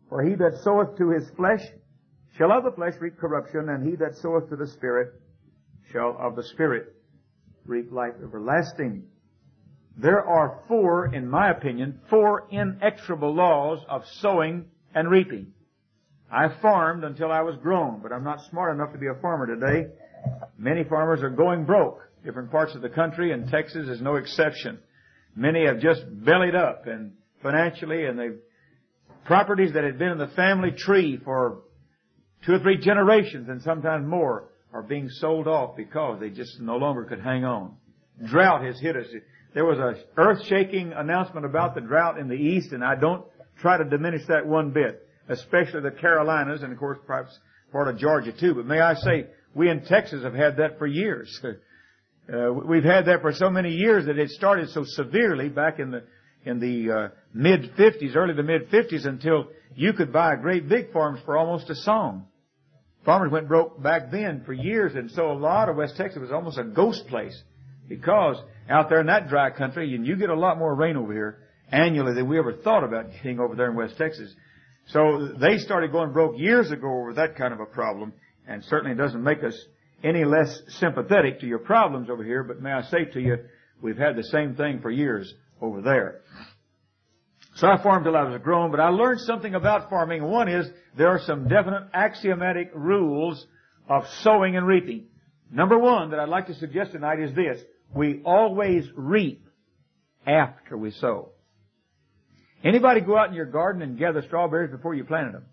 For he that soweth to his flesh shall of the flesh reap corruption, and he that soweth to the Spirit shall of the Spirit reap life everlasting. There are four, in my opinion, four inexorable laws of sowing and reaping. I farmed until I was grown, but I'm not smart enough to be a farmer today. Many farmers are going broke. Different parts of the country, and Texas is no exception. Many have just bellied up and financially, and they've properties that had been in the family tree for 2 or 3 generations and sometimes more are being sold off because they just no longer could hang on. Drought has hit us. There was a earth-shaking announcement about the drought in the east, and I don't try to diminish that one bit, especially the Carolinas and, of course, perhaps part of Georgia too. But may I say, we in Texas have had that for years. We've had that for so many years that it started so severely back in the mid-50s, early to mid-50s, until you could buy great big farms for almost a song. Farmers went broke back then for years, and so a lot of West Texas was almost a ghost place because out there in that dry country, and you get a lot more rain over here annually than we ever thought about getting over there in West Texas. So they started going broke years ago over that kind of a problem, and certainly doesn't make us any less sympathetic to your problems over here, but may I say to you, we've had the same thing for years over there. So I farmed till I was grown, but I learned something about farming. One is there are some definite axiomatic rules of sowing and reaping. Number one that I'd like to suggest tonight is this. We always reap after we sow. Anybody go out in your garden and gather strawberries before you planted them?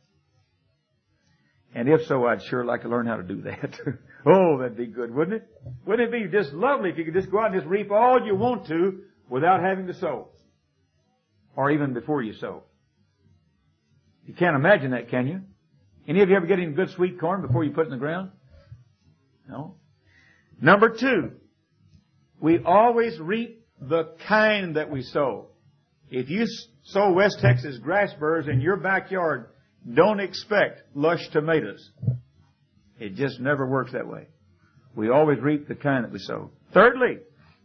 And if so, I'd sure like to learn how to do that. Oh, that'd be good, wouldn't it? Wouldn't it be just lovely if you could just go out and just reap all you want to without having to sow? Or even before you sow. You can't imagine that, can you? Any of you ever get any good sweet corn before you put it in the ground? No. Number two, we always reap the kind that we sow. If you sow West Texas grass burrs in your backyard, don't expect lush tomatoes. It just never works that way. We always reap the kind that we sow. Thirdly,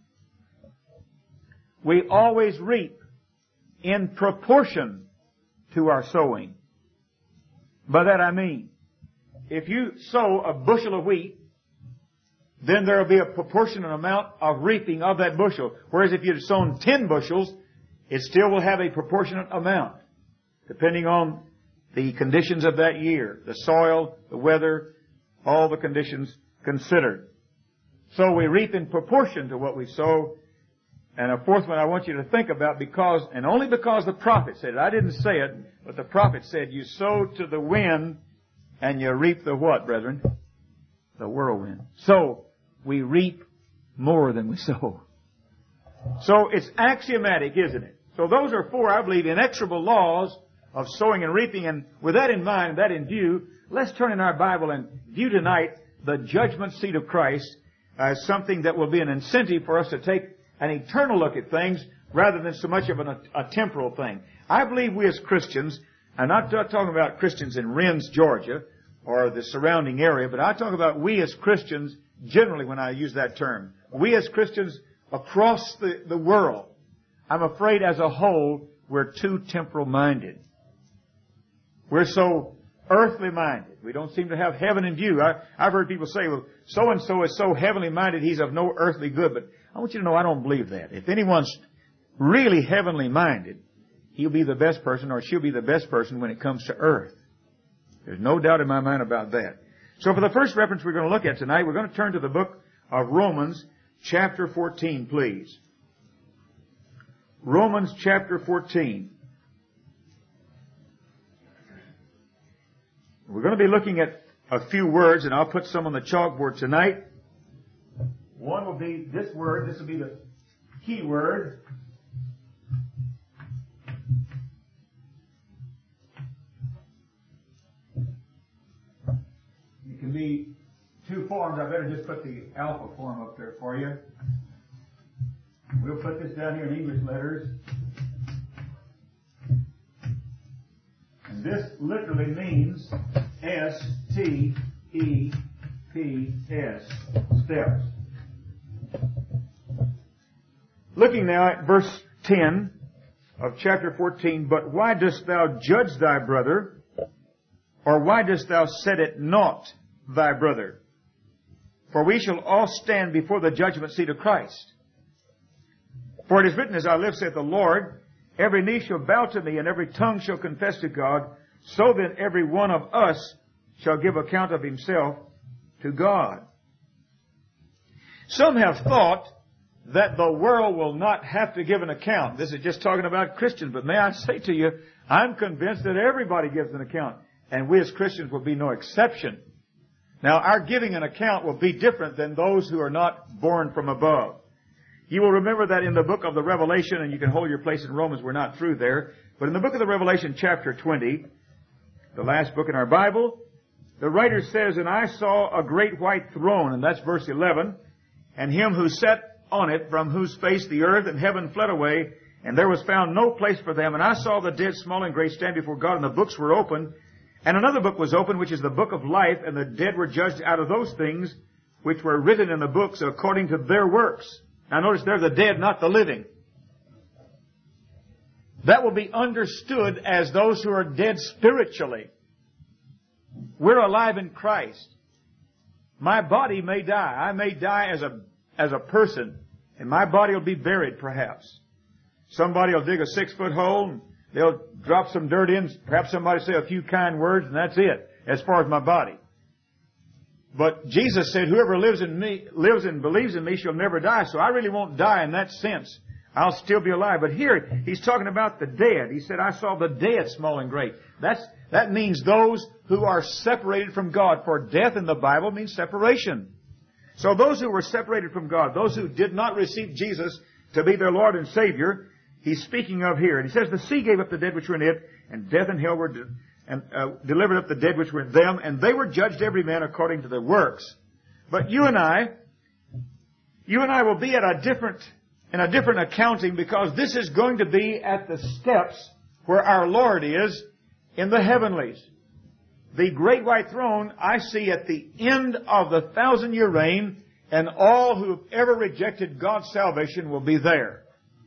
we always reap in proportion to our sowing. By that I mean, if you sow a bushel of wheat, then there will be a proportionate amount of reaping of that bushel. Whereas if you'd sown 10 bushels, it still will have a proportionate amount, depending on the conditions of that year, the soil, the weather, all the conditions considered. So we reap in proportion to what we sow. And a fourth one I want you to think about because, and only because the prophet said it. I didn't say it, but the prophet said, you sow to the wind and you reap the what, brethren? The whirlwind. So, we reap more than we sow. So it's axiomatic, isn't it? So those are four, I believe, inexorable laws of sowing and reaping. And with that in mind, that in view, let's turn in our Bible and view tonight the judgment seat of Christ as something that will be an incentive for us to take an eternal look at things rather than so much of a temporal thing. I believe we as Christians, I'm not talking about Christians in Rennes, Georgia, or the surrounding area, but I talk about we as Christians generally when I use that term. We as Christians across the world, I'm afraid as a whole, we're too temporal-minded. We're so earthly-minded. We don't seem to have heaven in view. I've heard people say, well, so-and-so is so heavenly-minded, he's of no earthly good. But I want you to know I don't believe that. If anyone's really heavenly-minded, he'll be the best person or she'll be the best person when it comes to earth. There's no doubt in my mind about that. So for the first reference we're going to look at tonight, we're going to turn to the book of Romans, chapter 14, please. Romans chapter 14. We're going to be looking at a few words, and I'll put some on the chalkboard tonight. One will be this word. This will be the key word. It can be two forms. I better just put the alpha form up there for you. We'll put this down here in English letters. And this literally means S-T-E-P-S, steps. Looking now at verse 10 of chapter 14, but why dost thou judge thy brother? Or why dost thou set at naught thy brother? For we shall all stand before the judgment seat of Christ. For it is written, as I live, saith the Lord, every knee shall bow to me, and every tongue shall confess to God. So then every one of us shall give account of himself to God. Some have thought that the world will not have to give an account. This is just talking about Christians, but may I say to you, I'm convinced that everybody gives an account, and we as Christians will be no exception. Now, our giving an account will be different than those who are not born from above. You will remember that in the book of the Revelation, and you can hold your place in Romans, we're not through there, but in the book of the Revelation, chapter 20, the last book in our Bible, the writer says, and I saw a great white throne, and that's verse 11, and him who sat on it, from whose face the earth and heaven fled away, and there was found no place for them. And I saw the dead, small and great, stand before God, and the books were opened. And another book was opened, which is the book of life, and the dead were judged out of those things which were written in the books according to their works. Now notice they're the dead, not the living. That will be understood as those who are dead spiritually. We're alive in Christ. My body may die. I may die as a person, and my body will be buried perhaps. Somebody will dig a 6-foot hole, and they'll drop some dirt in, perhaps somebody say a few kind words, and that's it, as far as my body. But Jesus said, whoever lives and believes in me shall never die, so I really won't die in that sense. I'll still be alive. But here, he's talking about the dead. He said, I saw the dead, small and great. That means those who are separated from God. For death in the Bible means separation. So those who were separated from God, those who did not receive Jesus to be their Lord and Savior, he's speaking of here. And he says, the sea gave up the dead which were in it, and death and hell were delivered up the dead which were in them, and they were judged every man according to their works. But you and I will be in a different accounting, because this is going to be at the steps where our Lord is in the heavenlies. The great white throne I see at the end of the 1,000-year reign, and all who have ever rejected God's salvation will be there.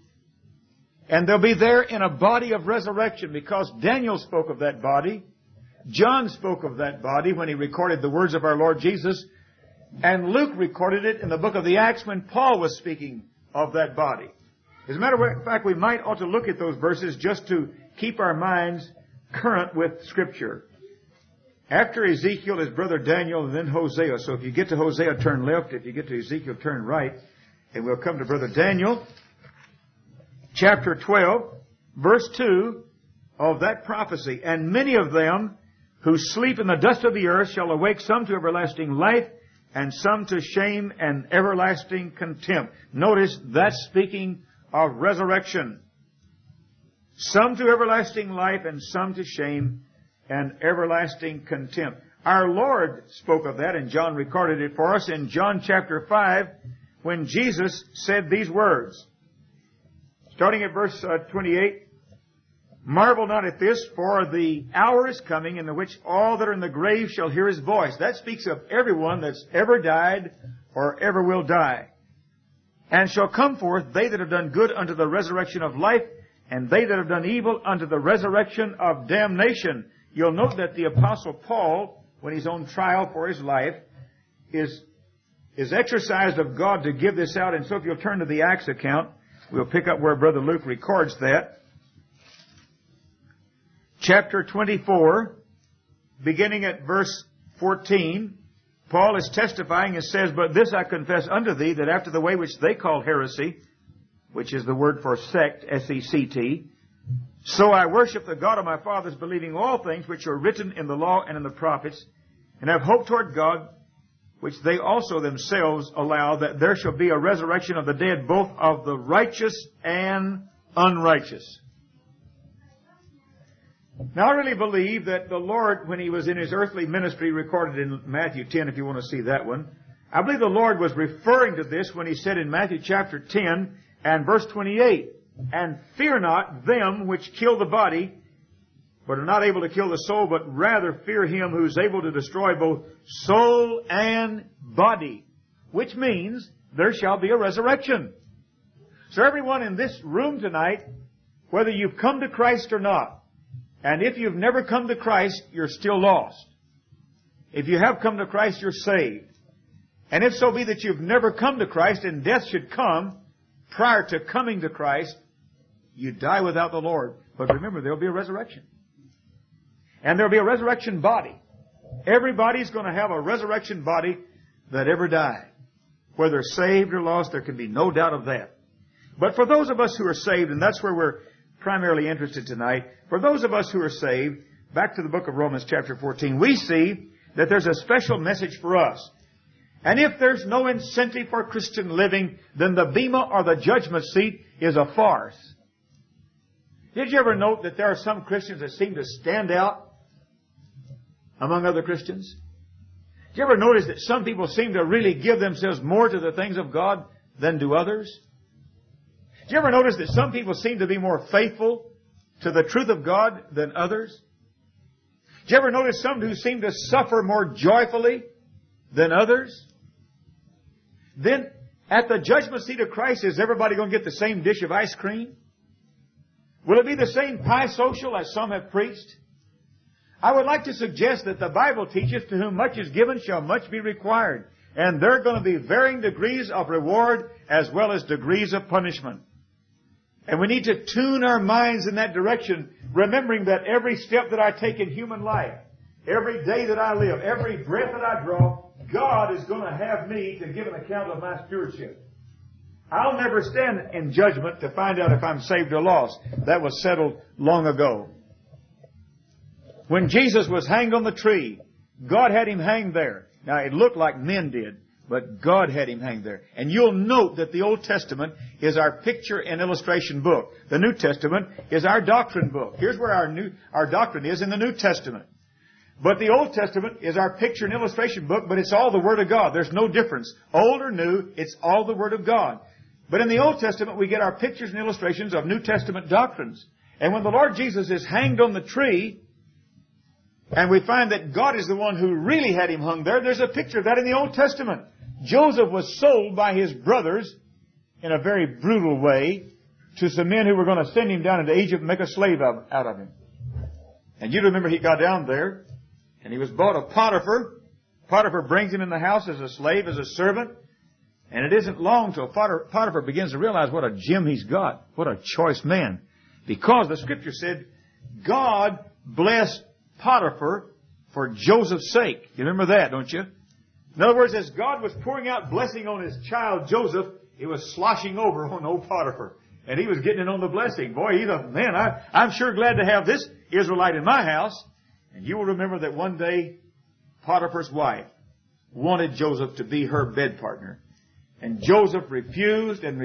And they'll be there in a body of resurrection, because Daniel spoke of that body. John spoke of that body when he recorded the words of our Lord Jesus. And Luke recorded it in the book of the Acts when Paul was speaking of that body. As a matter of fact, we might ought to look at those verses just to keep our minds current with Scripture. After Ezekiel is brother Daniel, and then Hosea. So if you get to Hosea, turn left. If you get to Ezekiel, turn right. And we'll come to brother Daniel. Chapter 12, verse 2 of that prophecy. And many of them who sleep in the dust of the earth shall awake, some to everlasting life, and some to shame and everlasting contempt. Notice that's speaking of resurrection. Some to everlasting life, and some to shame and everlasting contempt. Our Lord spoke of that, and John recorded it for us in John chapter 5, when Jesus said these words. Starting at verse 28, marvel not at this, for the hour is coming in the which all that are in the grave shall hear His voice. That speaks of everyone that's ever died or ever will die. And shall come forth they that have done good unto the resurrection of life, and they that have done evil unto the resurrection of damnation. You'll note that the Apostle Paul, when he's on trial for his life, is exercised of God to give this out. And so if you'll turn to the Acts account, we'll pick up where Brother Luke records that. Chapter 24, beginning at verse 14, Paul is testifying and says, but this I confess unto thee, that after the way which they call heresy, which is the word for sect, S-E-C-T, so I worship the God of my fathers, believing all things which are written in the law and in the prophets, and have hope toward God, which they also themselves allow, that there shall be a resurrection of the dead, both of the righteous and unrighteous. Now, I really believe that the Lord, when He was in His earthly ministry, recorded in Matthew 10, if you want to see that one, I believe the Lord was referring to this when He said in Matthew chapter 10 and verse 28, and fear not them which kill the body, but are not able to kill the soul, but rather fear Him who is able to destroy both soul and body. Which means there shall be a resurrection. So everyone in this room tonight, whether you've come to Christ or not, And if you've never come to Christ, you're still lost. If you have come to Christ, you're saved. And if so be that you've never come to Christ and death should come prior to coming to Christ, you die without the Lord. But remember, there'll be a resurrection. And there'll be a resurrection body. Everybody's going to have a resurrection body that ever died. Whether saved or lost, there can be no doubt of that. But for those of us who are saved, and that's where we're primarily interested tonight, for those of us who are saved, back to the book of Romans chapter 14, we see that there's a special message for us. And if there's no incentive for Christian living, then the bema or the judgment seat is a farce. Did you ever note that there are some Christians that seem to stand out among other Christians? Did you ever notice that some people seem to really give themselves more to the things of God than do others? Did you ever notice that some people seem to be more faithful to the truth of God than others? Did you ever notice some who seem to suffer more joyfully than others? Then, at the judgment seat of Christ, is everybody going to get the same dish of ice cream? Will it be the same pie social as some have preached? I would like to suggest that the Bible teaches, to whom much is given shall much be required. And there are going to be varying degrees of reward as well as degrees of punishment. And we need to tune our minds in that direction, remembering that every step that I take in human life, every day that I live, every breath that I draw, God is going to have me to give an account of my stewardship. I'll never stand in judgment to find out if I'm saved or lost. That was settled long ago. When Jesus was hanged on the tree, God had Him hanged there. Now, it looked like men did, but God had Him hanged there. And you'll note that the Old Testament is our picture and illustration book. The New Testament is our doctrine book. Here's where our doctrine is in the New Testament. But the Old Testament is our picture and illustration book, but it's all the Word of God. There's no difference. Old or new, it's all the Word of God. But in the Old Testament, we get our pictures and illustrations of New Testament doctrines. And when the Lord Jesus is hanged on the tree, and we find that God is the one who really had Him hung there, there's a picture of that in the Old Testament. Joseph was sold by his brothers in a very brutal way to some men who were going to send him down into Egypt and make a slave out of him. And you remember he got down there, and he was bought of Potiphar. Potiphar brings him in the house as a slave, as a servant. And it isn't long till Potiphar begins to realize what a gem he's got. What a choice man. Because the Scripture said, God blessed Potiphar for Joseph's sake. You remember that, don't you? In other words, as God was pouring out blessing on His child Joseph, it was sloshing over on old Potiphar. And he was getting in on the blessing. Boy, he thought, man, I'm sure glad to have this Israelite in my house. And you will remember that one day, Potiphar's wife wanted Joseph to be her bed partner. And Joseph refused, and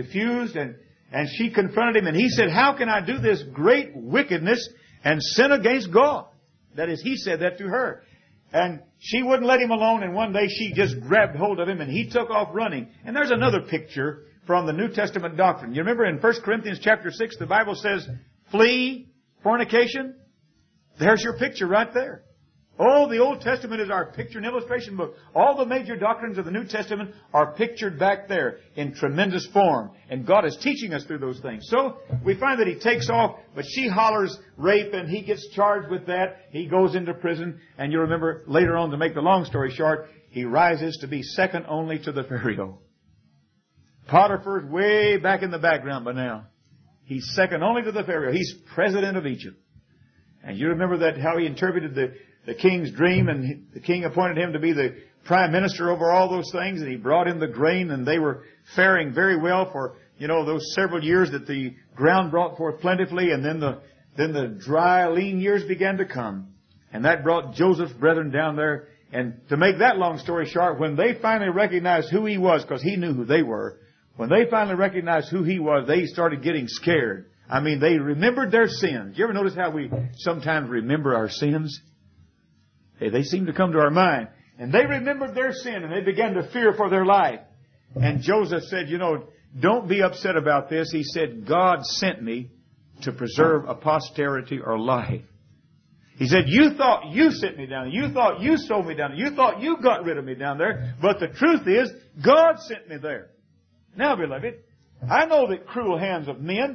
she confronted him, and he said, how can I do this great wickedness and sin against God? That is, he said that to her. And she wouldn't let him alone, and one day she just grabbed hold of him, and he took off running. And there's another picture from the New Testament doctrine. You remember in 1 Corinthians chapter 6, the Bible says, flee fornication? There's your picture right there. Oh, the Old Testament is our picture and illustration book. All the major doctrines of the New Testament are pictured back there in tremendous form. And God is teaching us through those things. So, we find that he takes off, but she hollers rape, and he gets charged with that. He goes into prison, and you remember later on, to make the long story short, he rises to be second only to the Pharaoh. Potiphar's way back in the background by now. He's second only to the Pharaoh. He's president of Egypt. And you remember that how he interpreted the king's dream, and the king appointed him to be the prime minister over all those things, and he brought in the grain, and they were faring very well for, those several years that the ground brought forth plentifully, and then the dry, lean years began to come. And that brought Joseph's brethren down there. And to make that long story short, when they finally recognized who he was, because he knew who they were, when they finally recognized who he was, they started getting scared. I mean, they remembered their sins. You ever notice how we sometimes remember our sins? They seem to come to our mind. And they remembered their sin, and they began to fear for their life. And Joseph said, don't be upset about this. He said, God sent me to preserve a posterity or life. He said, you thought you sent me down there. You thought you sold me down there. You thought you got rid of me down there. But the truth is, God sent me there. Now, beloved, I know that cruel hands of men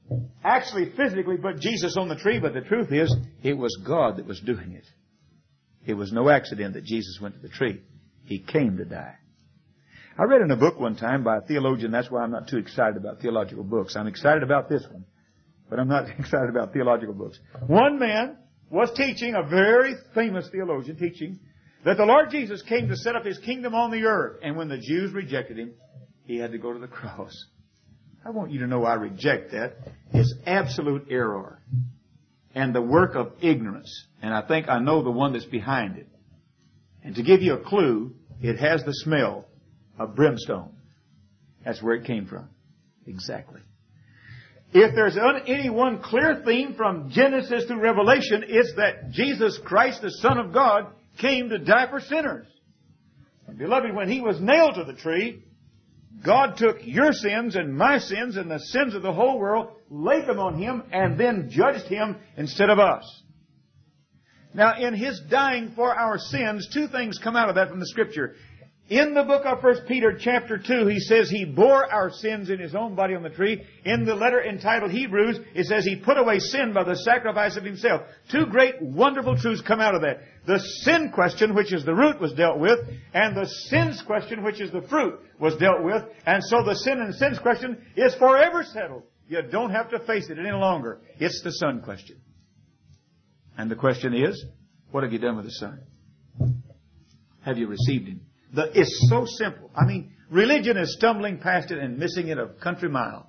actually physically put Jesus on the tree, but the truth is, it was God that was doing it. It was no accident that Jesus went to the tree. He came to die. I read in a book one time by a theologian. That's why I'm not too excited about theological books. I'm excited about this one, but I'm not excited about theological books. One man was teaching, a very famous theologian, teaching that the Lord Jesus came to set up His kingdom on the earth. And when the Jews rejected Him, He had to go to the cross. I want you to know I reject that. It's absolute error and the work of ignorance. And I think I know the one that's behind it. And to give you a clue, it has the smell of brimstone. That's where it came from. Exactly. If there's any one clear theme from Genesis to Revelation, it's that Jesus Christ, the Son of God, came to die for sinners. And beloved, when He was nailed to the tree, God took your sins and my sins and the sins of the whole world, laid them on Him, and then judged Him instead of us. Now, in His dying for our sins, two things come out of that from the Scripture. In the book of 1 Peter chapter 2, he says He bore our sins in His own body on the tree. In the letter entitled Hebrews, it says He put away sin by the sacrifice of Himself. Two great, wonderful truths come out of that. The sin question, which is the root, was dealt with, and the sins question, which is the fruit, was dealt with. And so the sin and sins question is forever settled. You don't have to face it any longer. It's the Son question. And the question is, what have you done with the Son? Have you received Him? It's so simple. I mean, religion is stumbling past it and missing it a country mile.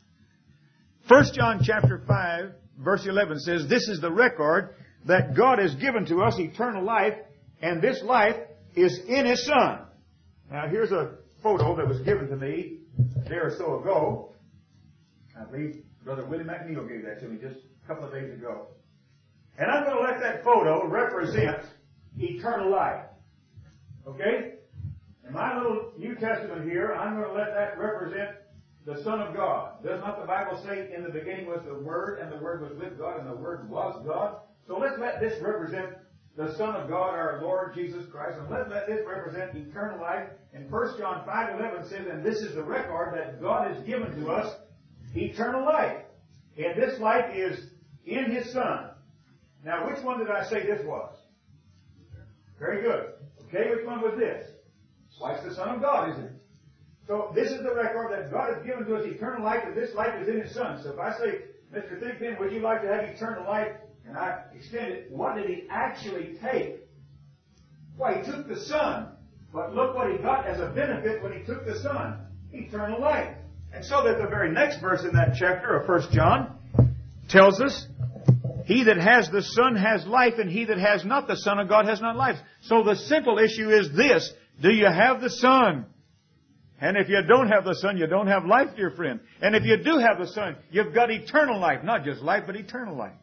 1 John chapter 5, verse 11 says, this is the record that God has given to us, eternal life, and this life is in His Son. Now, here's a photo that was given to me a day or so ago. I believe Brother Willie McNeil gave that to me just a couple of days ago. And I'm going to let that photo represent eternal life. Okay? In my little New Testament here, I'm going to let that represent the Son of God. Does not the Bible say, in the beginning was the Word, and the Word was with God, and the Word was God? So let's let this represent the Son of God, our Lord Jesus Christ, and let's let this represent eternal life. And 1 John 5:11 says, and this is the record that God has given to us, eternal life. And this life is in His Son. Now, which one did I say this was? Very good. Okay, which one was this? Well, it's the Son of God, isn't it? So this is the record that God has given to us, eternal life, and this life is in His Son. So if I say, Mr. Thigpen, would you like to have eternal life? And I extend it, what did He actually take? Why, He took the Son. But look what He got as a benefit when He took the Son. Eternal life. And so that the very next verse in that chapter of 1 John tells us, he that has the Son has life, and he that has not the Son of God has not life. So the simple issue is this. Do you have the Son? And if you don't have the Son, you don't have life, dear friend. And if you do have the Son, you've got eternal life. Not just life, but eternal life.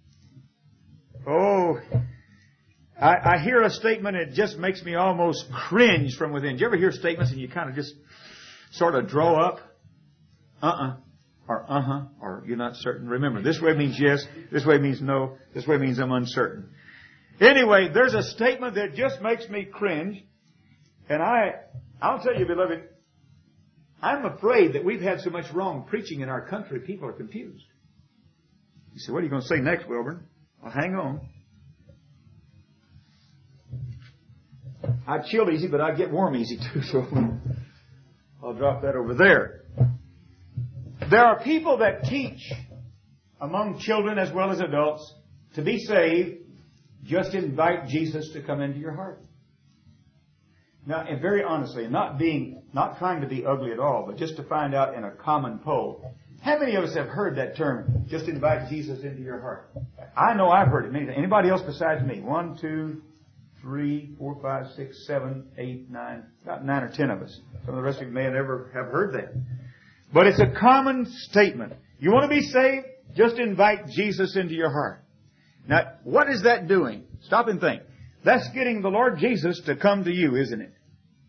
Oh, I hear a statement, it just makes me almost cringe from within. Do you ever hear statements and you kind of just sort of draw up? Or you're not certain. Remember, this way means yes, this way means no, this way means I'm uncertain. Anyway, there's a statement that just makes me cringe. And I'll tell you, beloved, I'm afraid that we've had so much wrong preaching in our country, people are confused. You say, what are you going to say next, Wilburn? Well, hang on. I chill easy, but I get warm easy too, so I'll drop that over there. There are people that teach among children as well as adults to be saved, just invite Jesus to come into your heart. Now, and very honestly, not trying to be ugly at all, but just to find out in a common poll, how many of us have heard that term, just invite Jesus into your heart? I know I've heard it many times. Anybody else besides me? 1, 2, 3, 4, 5, 6, 7, 8, 9, about 9 or 10 of us. Some of the rest of you may never have heard that. But it's a common statement. You want to be saved? Just invite Jesus into your heart. Now, what is that doing? Stop and think. That's getting the Lord Jesus to come to you, isn't it?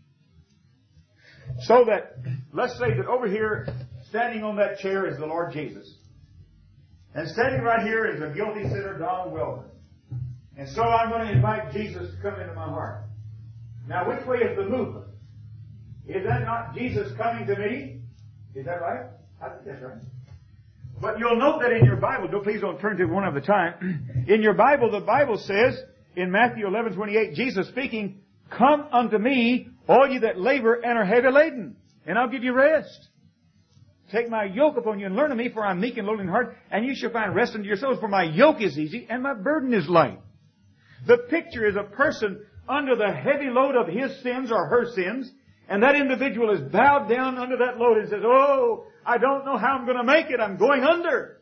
So that, let's say that over here, standing on that chair is the Lord Jesus. And standing right here is a guilty sinner, Donald Wilburn. And so I'm going to invite Jesus to come into my heart. Now, which way is the movement? Is that not Jesus coming to me? Is that right? I think that's right. But you'll note that in your Bible, please don't turn to it one at a time. In your Bible, the Bible says, in Matthew 11:28, Jesus speaking, "Come unto me, all you that labor and are heavy laden, and I'll give you rest. Take my yoke upon you and learn of me, for I'm meek and lowly in heart, and you shall find rest unto your souls, for my yoke is easy and my burden is light." The picture is a person under the heavy load of his sins or her sins, and that individual is bowed down under that load and says, "Oh, I don't know how I'm going to make it. I'm going under."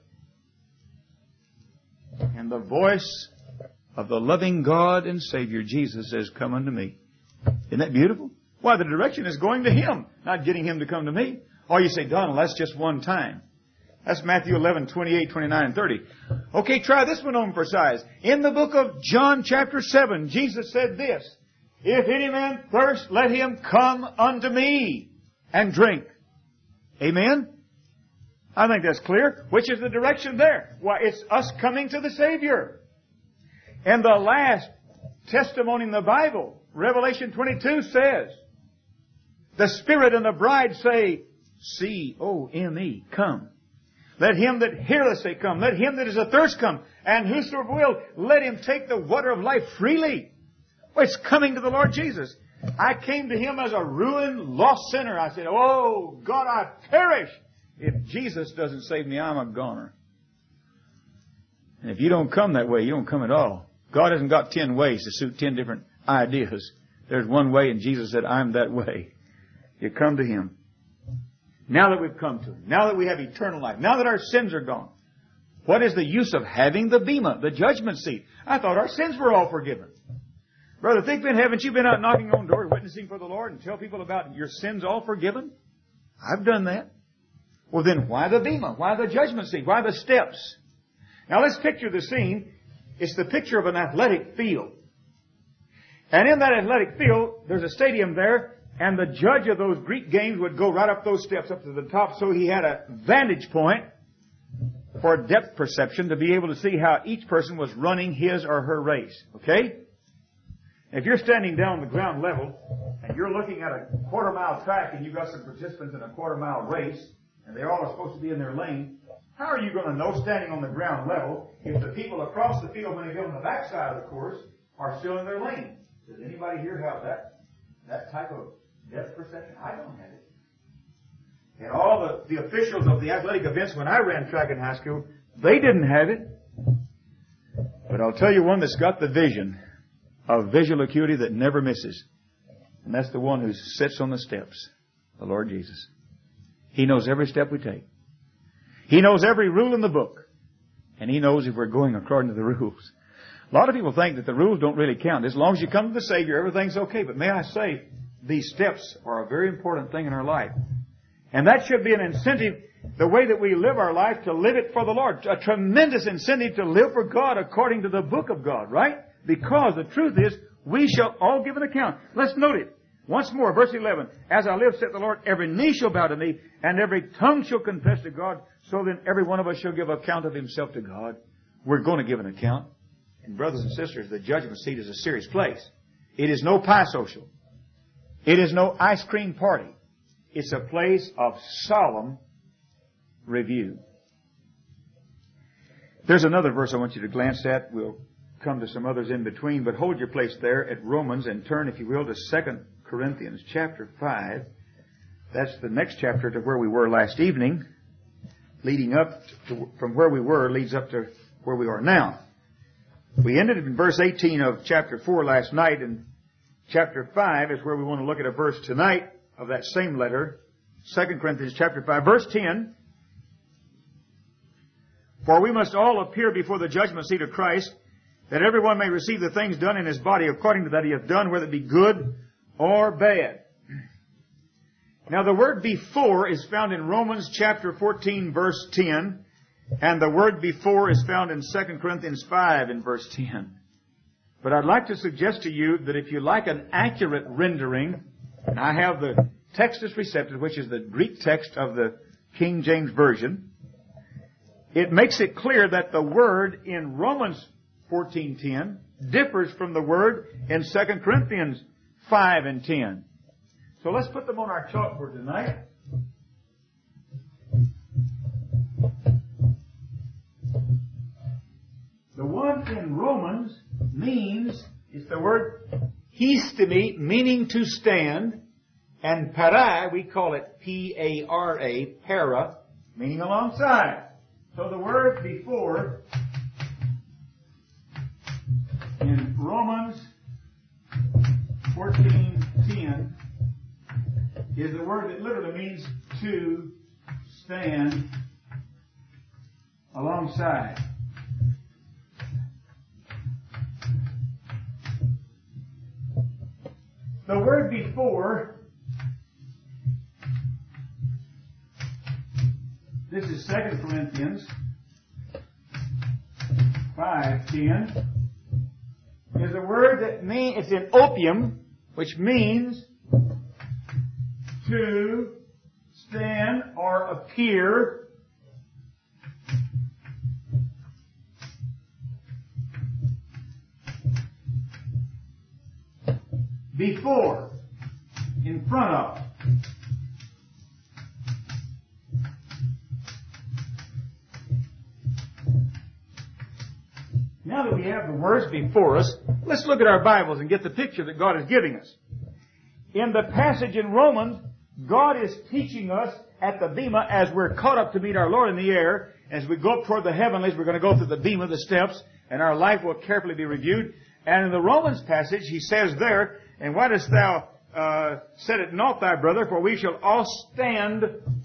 And the voice of the loving God and Savior Jesus says, "Come unto me." Isn't that beautiful? Why, the direction is going to Him, not getting Him to come to me. Or you say, "Donald, that's just one time." That's Matthew 11:28, 29, and 30. Okay, try this one on for size. In the book of John chapter 7, Jesus said this, "If any man thirst, let him come unto me and drink." Amen? I think that's clear. Which is the direction there? Why, it's us coming to the Savior. And the last testimony in the Bible, Revelation 22 says, the Spirit and the bride say, C-O-M-E, come. Let him that heareth say, come. Let him that is athirst come. And whosoever will, let him take the water of life freely. Well, it's coming to the Lord Jesus. I came to Him as a ruined, lost sinner. I said, "Oh, God, I perish. If Jesus doesn't save me, I'm a goner." And if you don't come that way, you don't come at all. God hasn't got 10 ways to suit 10 different ideas. There's one way, and Jesus said, "I'm that way." You come to Him. Now that we've come to Him, now that we have eternal life, now that our sins are gone, what is the use of having the bema, the judgment seat? I thought our sins were all forgiven. Brother Thigpen, haven't you been out knocking on doors, witnessing for the Lord, and tell people about your sins all forgiven? I've done that. Well, then why the bema? Why the judgment seat? Why the steps? Now let's picture the scene. It's the picture of an athletic field. And in that athletic field, there's a stadium there, and the judge of those Greek games would go right up those steps up to the top, so he had a vantage point for depth perception to be able to see how each person was running his or her race. Okay? If you're standing down on the ground level, and you're looking at a quarter-mile track, and you've got some participants in a quarter-mile race, and they all are supposed to be in their lane, how are you going to know, standing on the ground level, if the people across the field, when they get on the backside of the course, are still in their lane? Does anybody here have that type of depth perception? I don't have it. And all the officials of the athletic events when I ran track in high school, they didn't have it. But I'll tell you one that's got the vision of visual acuity that never misses. And that's the one who sits on the steps, the Lord Jesus. He knows every step we take. He knows every rule in the book. And He knows if we're going according to the rules. A lot of people think that the rules don't really count. As long as you come to the Savior, everything's okay. But may I say, these steps are a very important thing in our life. And that should be an incentive, the way that we live our life, to live it for the Lord. A tremendous incentive to live for God according to the book of God, right? Because the truth is, we shall all give an account. Let's note it. Once more, verse 11. As I live, saith the Lord, every knee shall bow to me, and every tongue shall confess to God. So then every one of us shall give account of himself to God. We're going to give an account. And brothers and sisters, the judgment seat is a serious place. It is no pie social. It is no ice cream party. It's a place of solemn review. There's another verse I want you to glance at. We'll come to some others in between, but hold your place there at Romans and turn, if you will, to 2 Corinthians chapter 5. That's the next chapter to where we were last evening. Leading up from where we were leads up to where we are now. We ended in verse 18 of chapter 4 last night, and chapter 5 is where we want to look at a verse tonight of that same letter. 2 Corinthians chapter 5, verse 10. For we must all appear before the judgment seat of Christ, that everyone may receive the things done in his body according to that he hath done, whether it be good or bad. Now the word before is found in Romans chapter 14, verse 10. And the word before is found in 2 Corinthians 5 in verse 10. But I'd like to suggest to you that if you like an accurate rendering, and I have the Textus Receptus, which is the Greek text of the King James Version, it makes it clear that the word in Romans 14:10 differs from the word in 2 Corinthians 5 and 10. So let's put them on our chalkboard tonight. The one in Romans means, it's the word histemi, meaning to stand, and para, we call it P-A-R-A, para, meaning alongside. So the word before in Romans 14:10 is the word that literally means to stand alongside. The word before, this is 2 Corinthians 5:10, is a word that means, it's in opium, which means to stand or appear before, in front of. Now that we have the words before us, let's look at our Bibles and get the picture that God is giving us. In the passage in Romans, God is teaching us at the Bema as we're caught up to meet our Lord in the air. As we go up toward the heavenlies, we're going to go through the Bema, the steps, and our life will carefully be reviewed. And in the Romans passage, he says there, and why dost thou set it not thy brother, for we shall all stand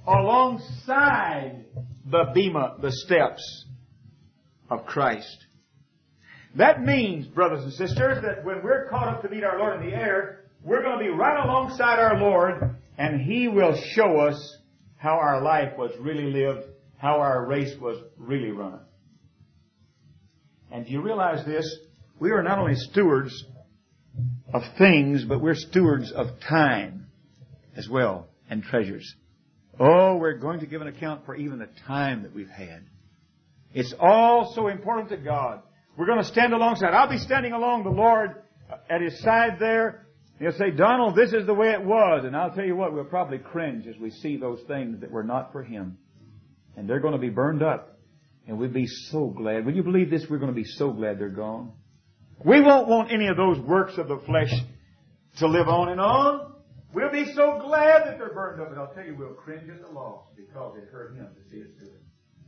alongside the Bema, the steps of Christ. That means, brothers and sisters, that when we're caught up to meet our Lord in the air, we're going to be right alongside our Lord, and He will show us how our life was really lived, how our race was really run. And do you realize this? We are not only stewards of things, but we're stewards of time as well, and treasures. Oh, we're going to give an account for even the time that we've had. It's all so important to God. We're going to stand alongside. I'll be standing along the Lord at His side there. He'll say, Donald, this is the way it was. And I'll tell you what, we'll probably cringe as we see those things that were not for Him. And they're going to be burned up. And we'll be so glad. Will you believe this? We're going to be so glad they're gone. We won't want any of those works of the flesh to live on and on. We'll be so glad that they're burned up. And I'll tell you, we'll cringe at the loss because it hurt Him to see us do it.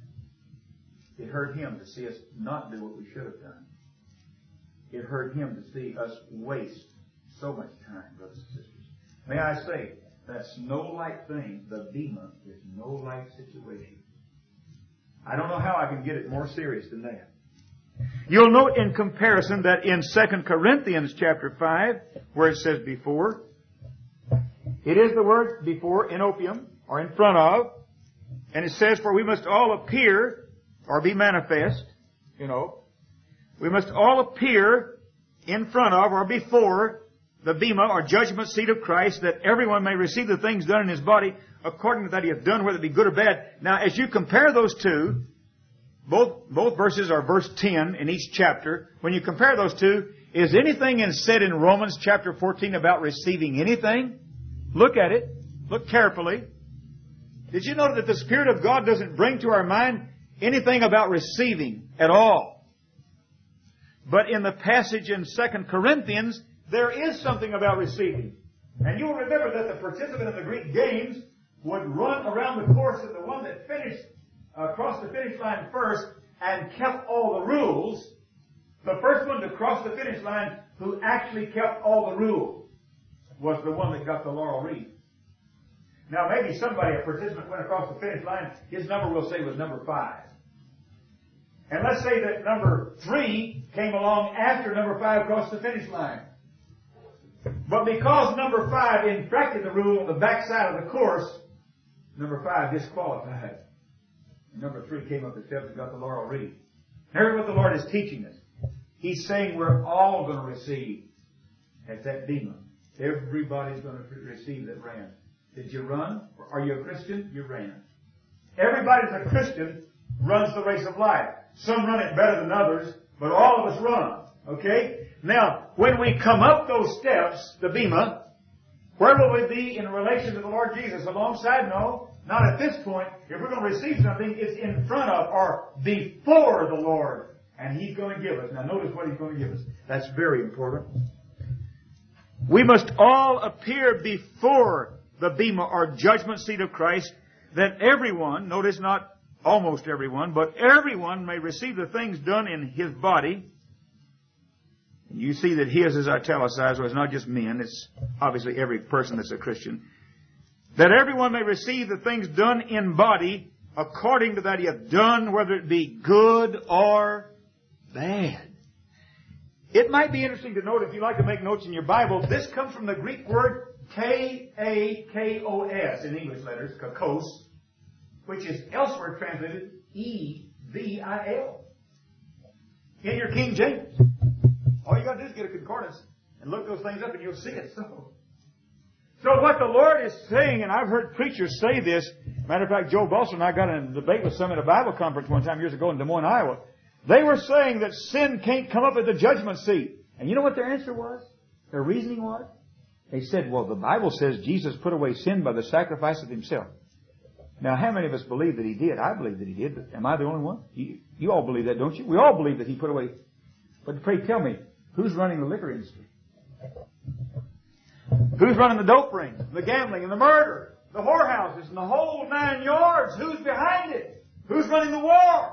It hurt Him to see us not do what we should have done. It hurt Him to see us waste so much time, brothers and sisters. May I say, that's no light thing. The Bema is no light situation. I don't know how I can get it more serious than that. You'll note in comparison that in 2 Corinthians chapter 5, where it says before, it is the word before in opium, or in front of, and it says, for we must all appear or be manifest, we must all appear in front of or before the Bema or judgment seat of Christ, that everyone may receive the things done in his body according to that he hath done, whether it be good or bad. Now, as you compare those two, both verses are verse 10 in each chapter. When you compare those two, is anything said in Romans chapter 14 about receiving anything? Look at it. Look carefully. Did you note that the Spirit of God doesn't bring to our mind anything about receiving at all? But in the passage in 2 Corinthians, there is something about receiving. And you'll remember that the participant in the Greek games would run around the course, and the one that finished across the finish line first and kept all the rules, the first one to cross the finish line who actually kept all the rules was the one that got the laurel wreath. Now maybe a participant went across the finish line, his number we'll say was number 5. And let's say that number 3 came along after number 5 crossed the finish line. But because number 5 infracted the rule on the backside of the course, number 5 disqualified. And number 3 came up the steps and got the laurel wreath. Here's what the Lord is teaching us. He's saying we're all going to receive at that Bema. Everybody's going to receive that ran. Did you run? Are you a Christian? You ran. Everybody that's a Christian runs the race of life. Some run it better than others, but all of us run. Okay? Now, when we come up those steps, the Bema, where will we be in relation to the Lord Jesus? Alongside? No, not at this point. If we're going to receive something, it's in front of or before the Lord. And He's going to give us. Now notice what He's going to give us. That's very important. We must all appear before the bema or judgment seat of Christ, that everyone, notice not almost everyone, but everyone may receive the things done in his body. You see that his is italicized, so it's not just men, it's obviously every person that's a Christian. That everyone may receive the things done in body according to that he hath done, whether it be good or bad. It might be interesting to note, if you like to make notes in your Bible, this comes from the Greek word K-A-K-O-S in English letters, kakos, which is elsewhere translated E-V-I-L. In your King James. All you got to do is get a concordance and look those things up and you'll see it so. So what the Lord is saying, and I've heard preachers say this, matter of fact, Joe Balser and I got in a debate with some at a Bible conference one time years ago in Des Moines, Iowa. They were saying that sin can't come up at the judgment seat. And you know what their answer was? Their reasoning was? They said, well, the Bible says Jesus put away sin by the sacrifice of Himself. Now, how many of us believe that He did? I believe that He did, but am I the only one? You all believe that, don't you? We all believe that He put away. But pray tell me, who's running the liquor industry? Who's running the dope rings, the gambling and the murder, the whorehouses and the whole 9 yards? Who's behind it? Who's running the war?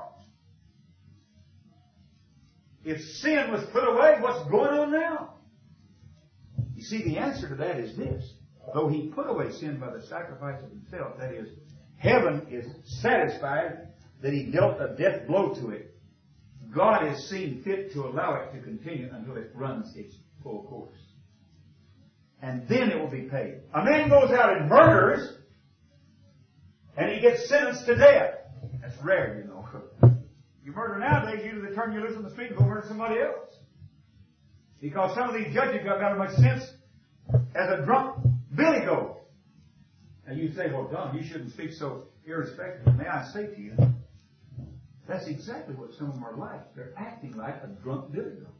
If sin was put away, what's going on now? You see, the answer to that is this. Though He put away sin by the sacrifice of Himself, that is, heaven is satisfied that He dealt a death blow to it. God has seen fit to allow it to continue until it runs its full course. And then it will be paid. A man goes out and murders, and he gets sentenced to death. That's rare, you know. You murder nowadays, usually they turn you loose on the street and go murder somebody else. Because some of these judges got as much sense as a drunk billy goat. Now you say, well, Don, you shouldn't speak so irrespective. May I say to you, that's exactly what some of them are like. They're acting like a drunk billy goat.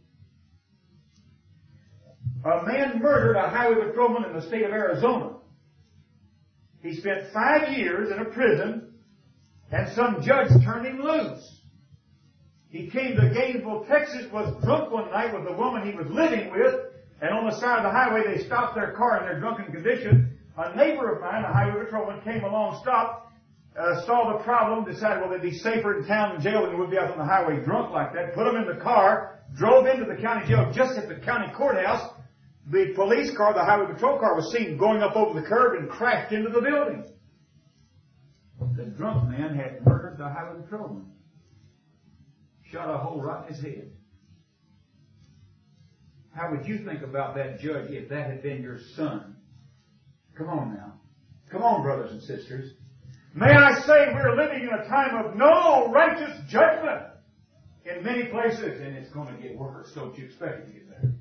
A man murdered a highway patrolman in the state of Arizona. He spent 5 years in a prison, and some judge turned him loose. He came to Gainesville, Texas, was drunk one night with the woman he was living with, and on the side of the highway they stopped their car in their drunken condition. A neighbor of mine, a highway patrolman, came along, stopped, saw the problem, decided, well, they'd be safer in town and jail than they would be out on the highway drunk like that, put them in the car, drove into the county jail just at the county courthouse. The police car, the highway patrol car, was seen going up over the curb and crashed into the building. The drunk man had murdered the highway patrolman. Shot a hole right in his head. How would you think about that judge if that had been your son? Come on now. Come on, brothers and sisters. May I say we're living in a time of no righteous judgment in many places, and it's going to get worse. Don't you expect it to get better?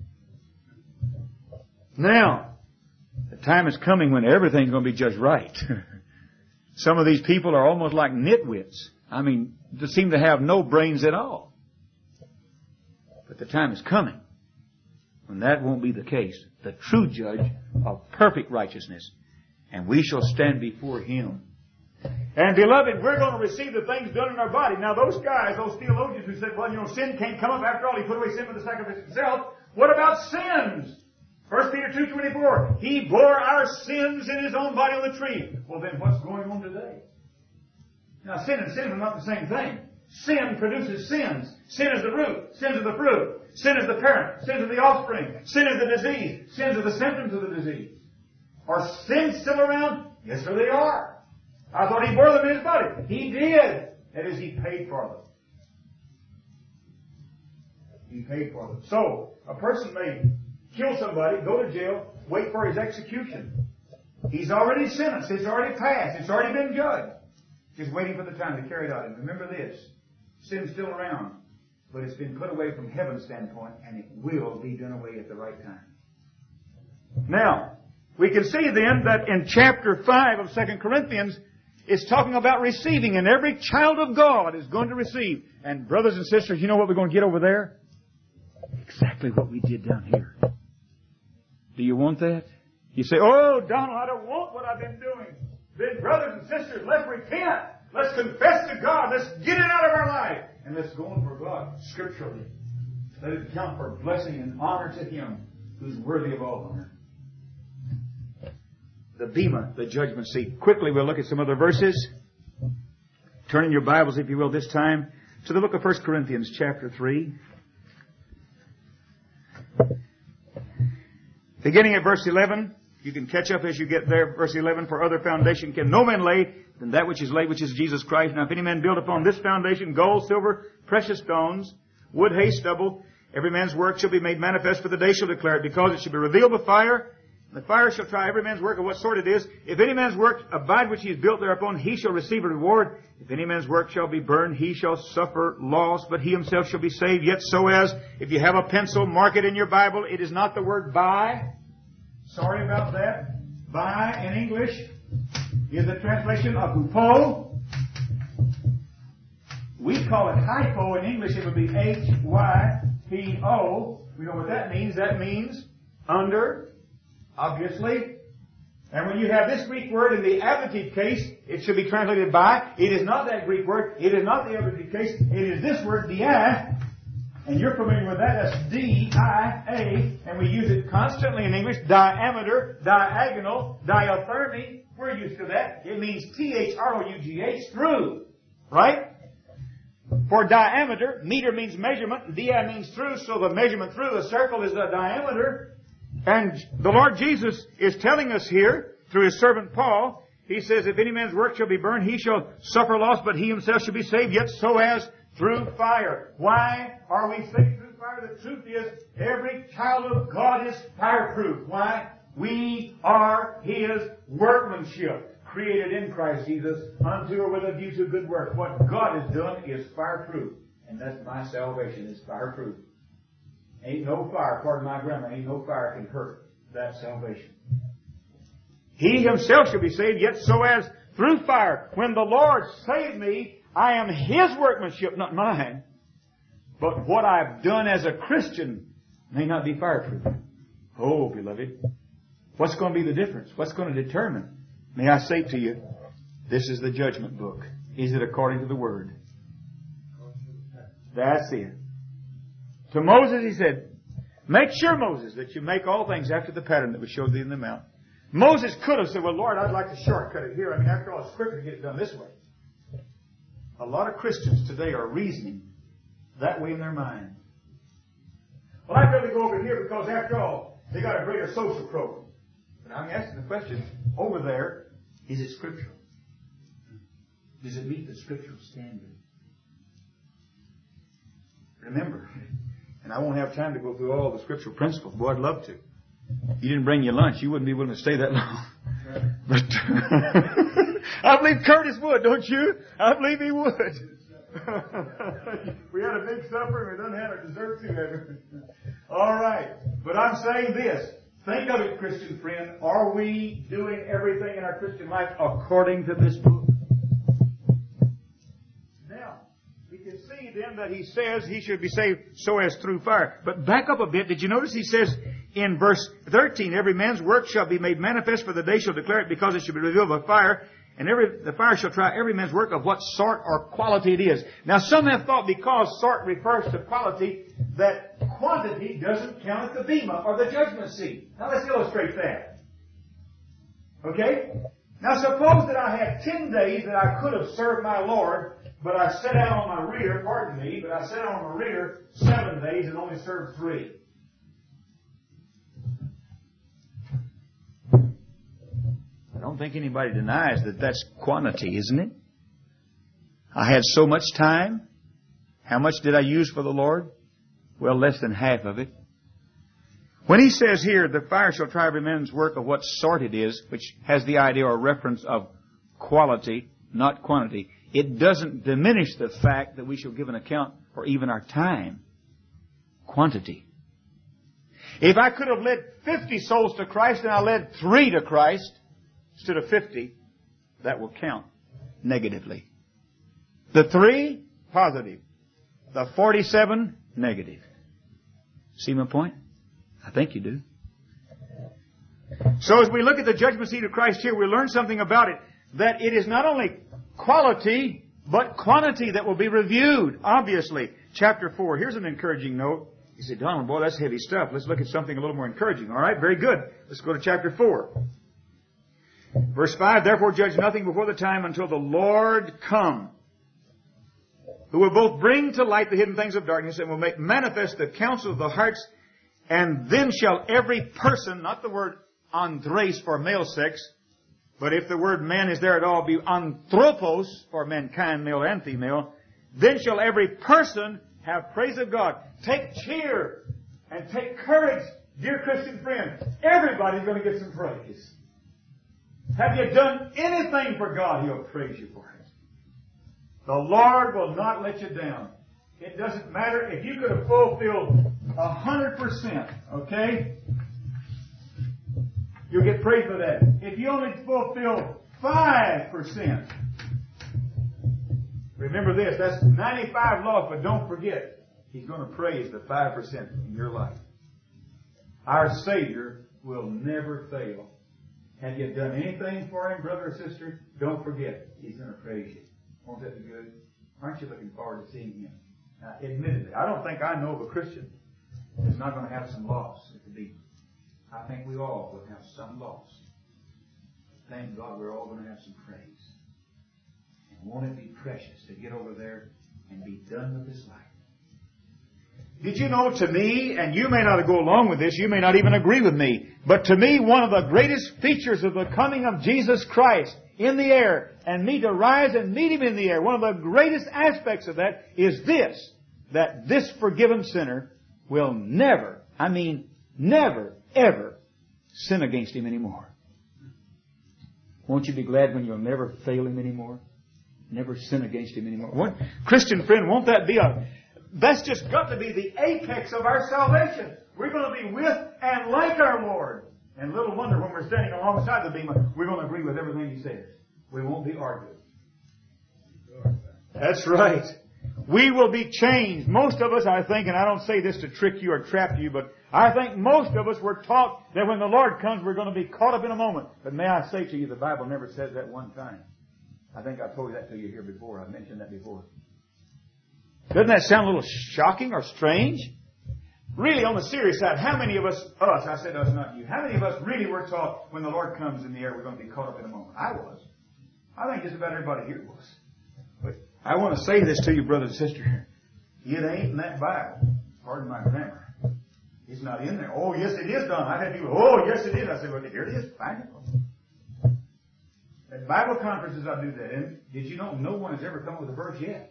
Now, the time is coming when everything's going to be just right. Some of these people are almost like nitwits. I mean, they seem to have no brains at all. But the time is coming when that won't be the case. The true judge of perfect righteousness. And we shall stand before Him. And beloved, we're going to receive the things done in our body. Now those guys, those theologians who said, well, you know, sin can't come up. After all, He put away sin with the sacrifice of Himself. What about sins? 1 Peter 2:24. He bore our sins in His own body on the tree. Well then, what's going on today? Now sin and sin are not the same thing. Sin produces sins. Sin is the root. Sin is the fruit. Sin is the parent. Sin is the offspring. Sin is the disease. Sins are the symptoms of the disease. Are sins still around? Yes, sir, they are. I thought He bore them in His body. He did. That is, He paid for them. He paid for them. So, a person may kill somebody, go to jail, wait for his execution. He's already sentenced. It's already passed. It's already been judged. Just waiting for the time to carry it out. And remember this. Sin's still around. But it's been put away from heaven's standpoint, and it will be done away at the right time. Now, we can see then that in chapter 5 of 2 Corinthians, it's talking about receiving, and every child of God is going to receive. And brothers and sisters, you know what we're going to get over there? Exactly what we did down here. Do you want that? You say, oh, Donald, I don't want what I've been doing. Then, brothers and sisters, let's repent. Let's confess to God. Let's get it out of our life. And let's go on for God scripturally. Let it count for blessing and honor to Him who's worthy of all honor. The bema, the judgment seat. Quickly, we'll look at some other verses. Turn in your Bibles, if you will, this time to the book of 1 Corinthians chapter 3. Beginning at verse 11. You can catch up as you get there. Verse 11, for other foundation can no man lay than that which is laid, which is Jesus Christ. Now if any man build upon this foundation gold, silver, precious stones, wood, hay, stubble, every man's work shall be made manifest, for the day shall declare it, because it shall be revealed by fire. And the fire shall try every man's work of what sort it is. If any man's work abide which he is built thereupon, he shall receive a reward. If any man's work shall be burned, he shall suffer loss, but he himself shall be saved. Yet so as, if you have a pencil, mark it in your Bible. It is not the word buy. Sorry about that. Buy in English is a translation of hupo. We call it hypo in English. It would be H-Y-P-O. We know what that means. That means under, obviously. And when you have this Greek word in the ablative case, it should be translated by. It is not that Greek word. It is not the ablative case. It is this word, dia. And you're familiar with that. That's D-I-A. And we use it constantly in English. Diameter, diagonal, diathermy. We're used to that. It means T-H-R-O-U-G-H, through. Right? For diameter, meter means measurement. Di means through. So the measurement through the circle is the diameter. And the Lord Jesus is telling us here, through His servant Paul, He says, if any man's work shall be burned, he shall suffer loss, but he himself shall be saved, yet so as through fire. Why are we saved through fire? The truth is, every child of God is fireproof. Why? We are His workmanship, created in Christ Jesus, unto or with a view to good work. What God has done is fireproof. And that's my salvation, is fireproof. Ain't no fire, pardon my grammar, ain't no fire can hurt that salvation. He himself shall be saved, yet so as through fire. When the Lord saved me, I am His workmanship, not mine. But what I've done as a Christian may not be fireproof. Oh, beloved. What's going to be the difference? What's going to determine? May I say to you, this is the judgment book. Is it according to the Word? That's it. To Moses he said, make sure, Moses, that you make all things after the pattern that was showed thee in the mount. Moses could have said, well, Lord, I'd like to shortcut it here. I mean, after all, it's quicker to get it done this way. A lot of Christians today are reasoning that way in their mind. Well, I'd rather go over here because, after all, they got a greater social program. But I'm asking the question, over there, is it scriptural? Does it meet the scriptural standard? Remember, and I won't have time to go through all the scriptural principles. Boy, I'd love to. You didn't bring your lunch, you wouldn't be willing to stay that long. But I believe Curtis would, don't you? I believe he would. We had a big supper and we done had our dessert too. All right. But I'm saying this. Think of it, Christian friend. Are we doing everything in our Christian life according to this book? Now, we can see then that he says he should be saved so as through fire. But back up a bit. Did you notice he says in verse 13, every man's work shall be made manifest, for the day shall declare it, because it shall be revealed by fire. And the fire shall try every man's work of what sort or quality it is. Now some have thought, because sort refers to quality, that quantity doesn't count at the bema or the judgment seat. Now let's illustrate that. Okay? Now suppose that I had 10 days that I could have served my Lord, but I sat out on my rear, pardon me, but I sat out on my rear 7 days and only served 3. I don't think anybody denies that that's quantity, isn't it? I had so much time. How much did I use for the Lord? Well, less than half of it. When he says here, the fire shall try every man's work of what sort it is, which has the idea or reference of quality, not quantity, it doesn't diminish the fact that we shall give an account for even our time. Quantity. If I could have led 50 souls to Christ and I led 3 to Christ, instead of 50, that will count negatively. The 3, positive. The 47, negative. See my point? I think you do. So as we look at the judgment seat of Christ here, we learn something about it. That it is not only quality, but quantity that will be reviewed, obviously. Chapter 4. Here's an encouraging note. You say, Donald, boy, that's heavy stuff. Let's look at something a little more encouraging. All right, very good. Let's go to chapter 4. Verse 5, therefore judge nothing before the time until the Lord come, who will both bring to light the hidden things of darkness and will make manifest the counsel of the hearts. And then shall every person, not the word andres for male sex, but if the word man is there at all, be anthropos for mankind, male and female. Then shall every person have praise of God. Take cheer and take courage, dear Christian friend. Everybody's going to get some praise. Have you done anything for God? He'll praise you for it. The Lord will not let you down. It doesn't matter if you could have fulfilled 100%, okay? You'll get praise for that. If you only fulfill 5%, remember this, that's 95 lost, but don't forget, He's going to praise the 5% in your life. Our Savior will never fail. Have you done anything for Him, brother or sister? Don't forget, He's going to praise you. Won't that be good? Aren't you looking forward to seeing Him? Now, admittedly, I don't think I know of a Christian that's not going to have some loss at the beginning. I think we all will have some loss. Thank God we're all going to have some praise. And won't it be precious to get over there and be done with this life? Did you know, to me, and you may not go along with this, you may not even agree with me, but to me, one of the greatest features of the coming of Jesus Christ in the air, and me to rise and meet Him in the air, one of the greatest aspects of that is this, that this forgiven sinner will never, I mean never, ever sin against Him anymore. Won't you be glad when you'll never fail Him anymore? Never sin against Him anymore. Christian friend, won't that be that's just got to be the apex of our salvation. We're going to be with and like our Lord. And little wonder when we're standing alongside the bema, we're going to agree with everything He says. We won't be arguing. That's right. We will be changed. Most of us, I think, and I don't say this to trick you or trap you, but I think most of us were taught that when the Lord comes, we're going to be caught up in a moment. But may I say to you, the Bible never says that one time. I think I told you that to you here before. I've mentioned that before. Doesn't that sound a little shocking or strange? Really, on the serious side, how many of us, I said us, not you, how many of us really were taught when the Lord comes in the air, we're going to be caught up in a moment? I was. I think just about everybody here was. But I want to say this to you, brother and sister. It ain't in that Bible. Pardon my grammar. It's not in there. Oh, yes, it is, Don. I've had people, oh, yes, it is. I said, well, here it is. Find it. At Bible conferences, I do that. And did you know no one has ever come with a verse yet?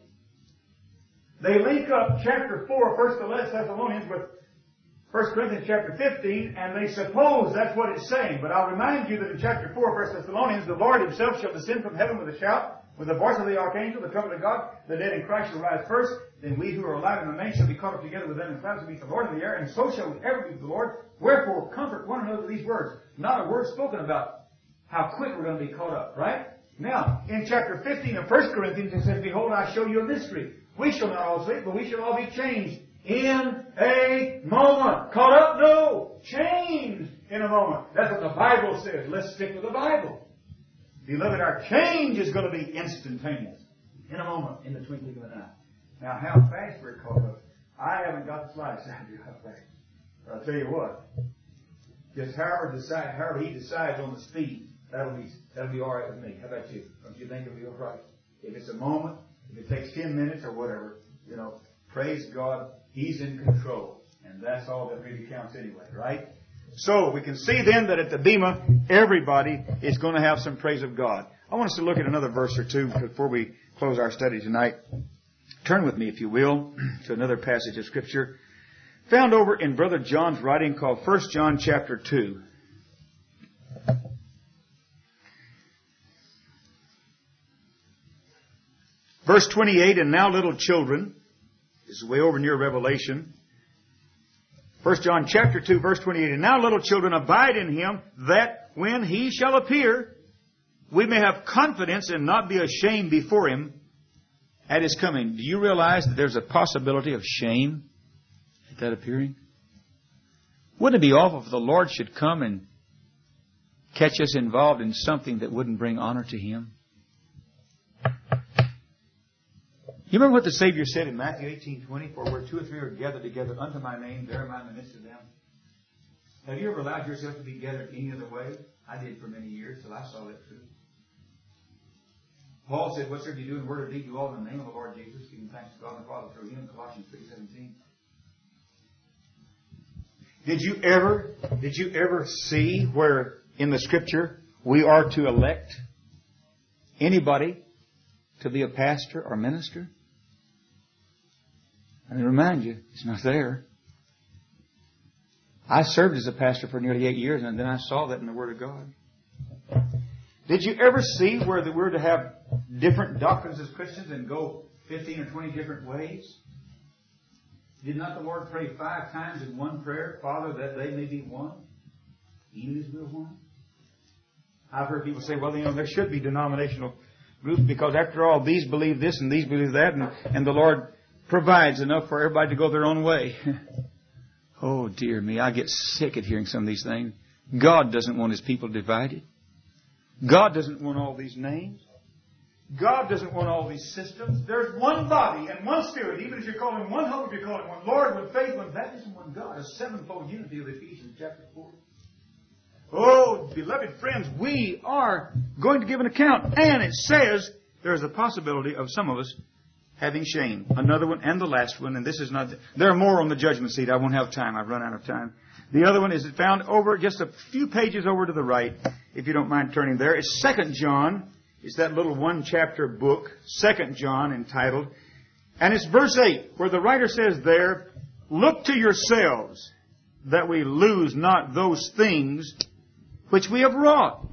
They link up chapter 4, 1 Thessalonians, with 1 Corinthians chapter 15, and they suppose that's what it's saying. But I'll remind you that in chapter 4, 1 Thessalonians, the Lord Himself shall descend from heaven with a shout, with the voice of the archangel, the trumpet of God. The dead in Christ shall rise first. Then we who are alive and remain shall be caught up together with them in clouds to meet the Lord in the air. And so shall we ever be with the Lord. Wherefore, comfort one another with these words. Not a word spoken about how quick we're going to be caught up, right? Now, in chapter 15 of 1 Corinthians, it says, behold, I show you a mystery. We shall not all sleep, but we shall all be changed in a moment. Caught up? No. Changed in a moment. That's what the Bible says. Let's stick with the Bible. Beloved, our change is going to be instantaneous. In a moment, in the twinkling of an eye. Now, how fast we're caught up, I haven't got the slightest idea how fast. But I'll tell you what. Just however He decides on the speed, that'll be all right with me. How about you? Don't you think it'll be all right? If it's a moment, if it takes 10 minutes or whatever, praise God, He's in control. And that's all that really counts anyway, right? So, we can see then that at the Bema, everybody is going to have some praise of God. I want us to look at another verse or two before we close our study tonight. Turn with me, if you will, to another passage of Scripture found over in Brother John's writing called 1 John chapter 2. Verse 28, and now little children, this is way over near Revelation. 1 John chapter 2, verse 28, and now little children, abide in Him, that when He shall appear, we may have confidence and not be ashamed before Him at His coming. Do you realize that there's a possibility of shame at that appearing? Wouldn't it be awful if the Lord should come and catch us involved in something that wouldn't bring honor to Him? You remember what the Savior said in Matthew 18:20? For where two or three are gathered together unto my name, there am I in the midst of them. Have you ever allowed yourself to be gathered any other way? I did for many years till I saw that truth. Paul said, whatsoever you do in word or deed, do all in the name of the Lord Jesus, giving thanks to God and the Father through Him, Colossians 3:17. Did you ever see where in the Scripture we are to elect anybody to be a pastor or minister? Let me remind you, it's not there. I served as a pastor for nearly 8 years, and then I saw that in the Word of God. Did you ever see where we're to have different doctrines as Christians and go 15 or 20 different ways? Did not the Lord pray 5 times in one prayer, Father, that they may be one, even as we're one? I've heard people say, well, there should be denominational groups because after all, these believe this and these believe that, and the Lord provides enough for everybody to go their own way. Oh, dear me, I get sick at hearing some of these things. God doesn't want His people divided. God doesn't want all these names. God doesn't want all these systems. There's one body and one Spirit, even if you're calling one hope, if you're calling one Lord, one faith, one baptism, one God, a sevenfold unity of Ephesians chapter 4. Oh, beloved friends, we are going to give an account. And it says there's a possibility of some of us having shame. Another one, and the last one, and this is not... There are more on the judgment seat. I won't have time. I've run out of time. The other one is found over just a few pages over to the right, if you don't mind turning there. It's 2 John. It's that little one-chapter book, 2 John, entitled. And it's verse 8, where the writer says there, look to yourselves that we lose not those things which we have wrought.